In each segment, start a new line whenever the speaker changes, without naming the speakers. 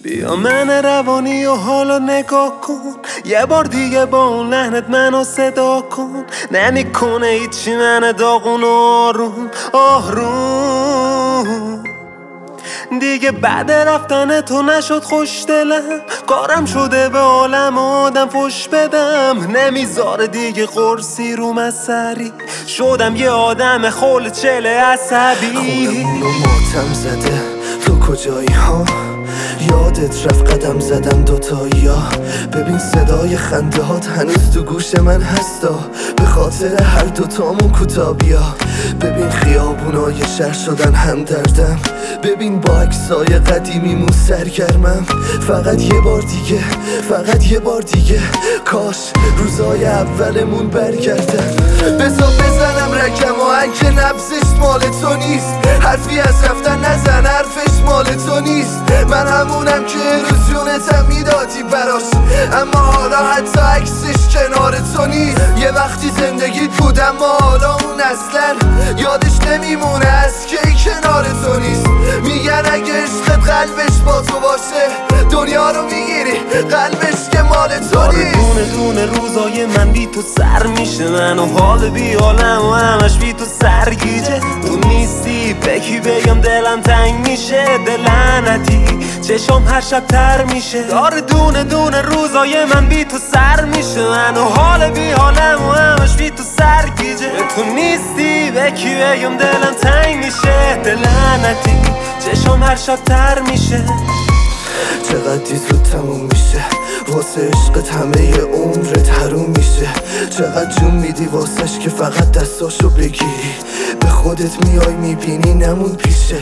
بیا من روانی و حالا نگاه کن، یه بار دیگه با اون لحنت منو صدا کن. نمیکنه هیچی من داغون و آروم دیگه بعد رفتن تو نشد خوش دلم، کارم شده به عالم آدم فش بدم. نمیذاره دیگه قرصی رو مسری، شدم یه آدم خول چله عصبی.
خونمونو ماتم زده تو کجایی ها؟ یادت رفت قدم زدم دوتایی ها. ببین صدای خنده هات هنوز تو گوش من هستا، به خاطر هر دوتامون کتابیا. ببین خیابونای شهر شدن همدردم، ببین با عکسای قدیمیمون سرگرمم. فقط یه بار دیگه، فقط یه بار دیگه، کاش روزای اولمون برگردن. بذار بزنم رکم و اگه نبزش مال تو نیست، حرفی از رفتن نزن حرفش مال تو نیست. من همونم که روزیونتم میدادی براش، اما حالا حتی عکسش کنار تو نیست. یه وقتی زندگیت بود اما حالا اون اصلا یادش نمیمونه از کی کنار تو نیست. میگن اگه عشقت قلبش با تو باشه دنیا رو میگیری، قلبش که مال تو نیست.
دونه دونه روزای من بی تو سر میشه، من و حال بی حالم و همش بی تو سرگیجه. تو نیستی بکی بگم دلم تنگ میشه، دلعنتی چشم هر شب تر میشه. داره دونه دونه روزای من بی تو سر میشه، من و حال بی حالم و همش بی تو سرگیجه. تو نیستی بکی بگم دلم تنگ میشه، دلعنتی چشم هر شب تر میشه.
چقدر زود تموم میشه واسه عشقت، همه عمرت حروم میشه. چقدر جون میدی واسش که فقط دستاشو بگیری، به خودت میای میبینی نمون پیشت.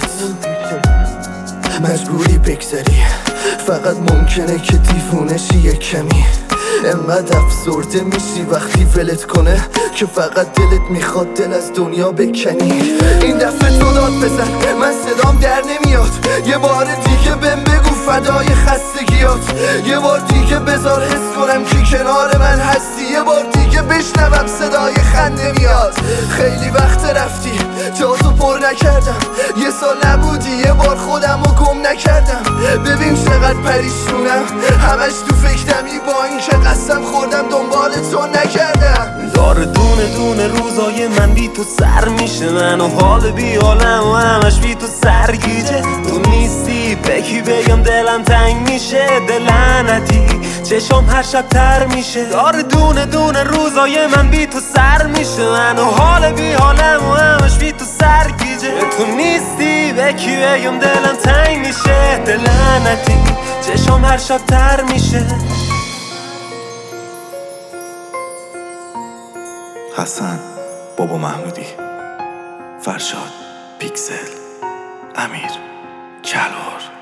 مجبوری بگذری، فقط ممکنه که دیوونشی یه کمی. انقدر افسرده میشی وقتی ولت کنه که فقط دلت میخواد دل از دنیا بکنی. این دفعه تو داد بزن، من صدام در نمیاد. یه بار دیگه بهم بگو فدای خستگیات، یه بار دیگه بذار حس کنم که کنار من هستی. یه بار دیگه بشنوم صدای خنده میاد. خیلی وقت رفتی جاتو پر نکردم، یه سال نبودی یه بار خودم رو گم نکردم. ببین چقدر پریشونم همش تو فکرمی، با این که قسم خوردم دنبال تو نکردم.
داره دونه دونه روزای من بی تو سر میشه، من و حال بی حالم و همش بی تو سرگیجه. تو نیستی بکی بگم دلم تنگ میشه، دلعنتی چشم هر شب تر میشه. داره دونه دونه روزای من بی تو سر میشه، من و حال بی حالم و همش بی تو سرگیجه. تو نیستی بکی بگم دلم تنگ میشه، دلعنتی چشم هر شب تر میشه.
حسن، بابا محمودی، فرشاد، پیکسل، امیر، کلار.